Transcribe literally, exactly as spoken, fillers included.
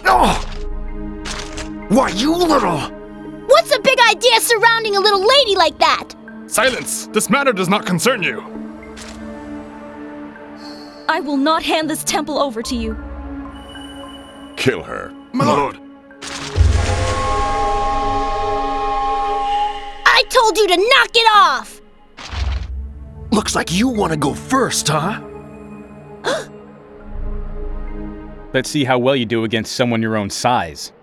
Oh! Why, you little... What's the big idea surrounding a little lady like that? Silence! This matter does not concern you. I will not hand this temple over to you. Kill her. My lord. I told you to knock it off! Looks like you want to go first, huh? Let's see how well you do against someone your own size.